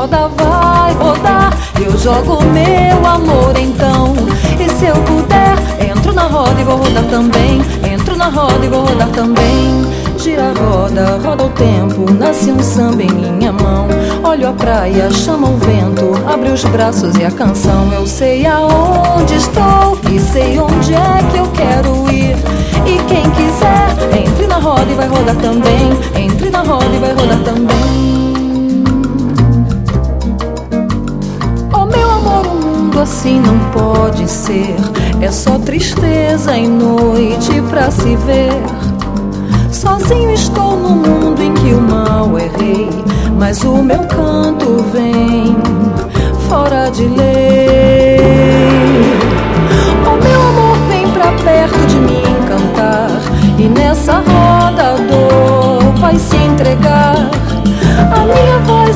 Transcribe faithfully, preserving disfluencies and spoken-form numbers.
roda vai rodar. Eu jogo meu amor então, e se eu puder, entro na roda e vou rodar também. Entro na roda e vou rodar também. Gira a roda, roda o tempo, nasce um samba em minha mão. Olho a praia, chama o vento, abre os braços e a canção. Eu sei aonde estou e sei onde é que eu quero ir. E quem quiser, entre na roda e vai rodar também. Entre na roda e vai rodar também. Oh meu amor, o mundo assim não pode ser. É só tristeza em noite pra se ver. Sozinho estou no mundo em que o mal é rei, mas o meu canto vem fora de lei. Oh meu amor, vem pra perto de mim cantar, e nessa roda a dor vai se entregar. A minha voz